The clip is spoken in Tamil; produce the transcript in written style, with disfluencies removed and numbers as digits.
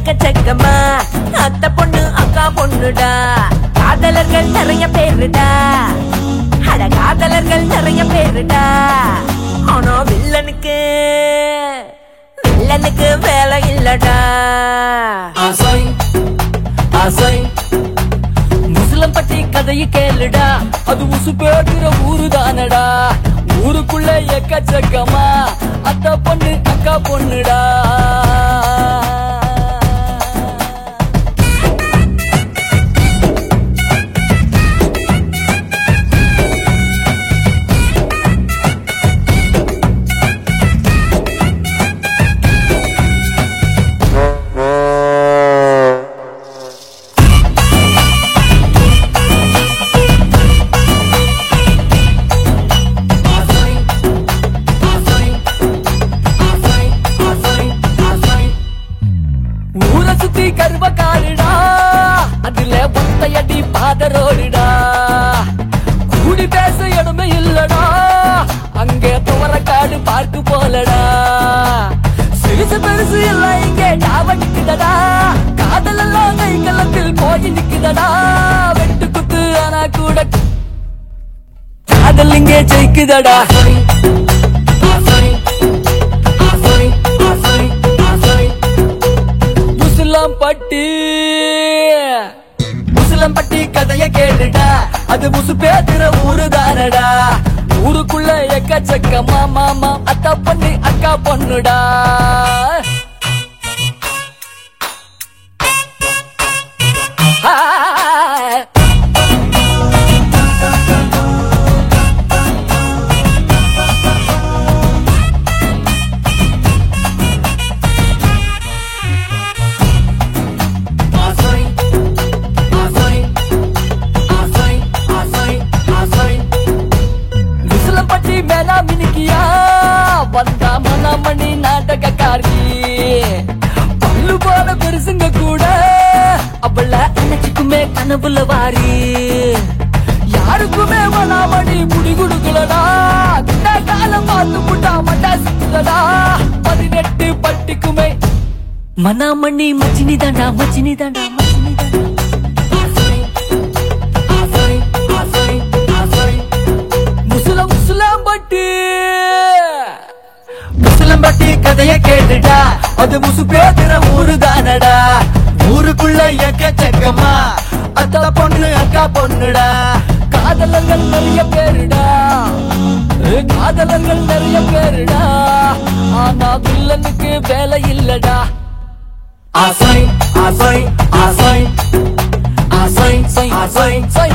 எக்கச்சக்கமா அத்தை பொண்ணு அக்கா பொண்ணுடா. காதலர்கள் நிறைய பேருடா, அட காதலர்கள் நிறைய பேருடா. ஆனா வில்லனுக்கு வேலை இல்லடா. முஸ்லிம் பத்தி கதையை கேளுடா, அது உசு பேடுற ஊருதானடா. ஊருக்குள்ள எக்கச்சக்கமா அத்தை பொண்ணு அக்கா பொண்ணுடா. சுத்தி கருவக்காடுடா, அதுல ஒத்தையடி பாதரோடுடா. கூடி பேச இடமே இல்லடா, அங்கே துவரக்காடு பார்க்கு போலடா. சிறுசு பெருசு எல்லாம் இங்கே டாவடிக்குதடா, காதல் எல்லாம் கைகளத்தில் போய் நிக்குதடா. வெட்டு குத்து ஆனா கூட காதல் இங்கே ஜெயிக்குதடா. முஸ்லிம் பட்டி கதைய கேளுடா, அது முசு பேத்துற ஊருதானடா. ஊருக்குள்ள எக்கச்சக்கமா மாமா அத்தா பொண்ணு அக்கா பொண்ணுடா. மேலா மினிக்கியா வந்தா மணி நாடகக்காரி. பல்லு போல பெருசுங்க கூட அவள அன்னைக்குமே கனவுல வாரி. யாருக்குமே மணி முடி கொடுக்கலடா, காலம் பார்த்து புட்டா மட்டா சுத்துலடா. 18 பட்டிக்குமே மணி மச்சினி தாண்டா மச்சினி தாண்டா மச்சினி தாண்டா. முஸ்லிம் பட்டி கதைய கேட்டுடா, அது முசு பேத்துற ஊருதானடா. ஊருக்குள்ள எக்கச்சக்கமா அத்தா பொண்ணு அக்கா பொண்ணுடா. காதலர்கள் நிறைய பேருடா, காதலர்கள் நிறைய பேருடா. ஆனா வில்லனுக்கு வேலை இல்லடா. ஆசை ஆசை ஆசை ஆசை ஆசை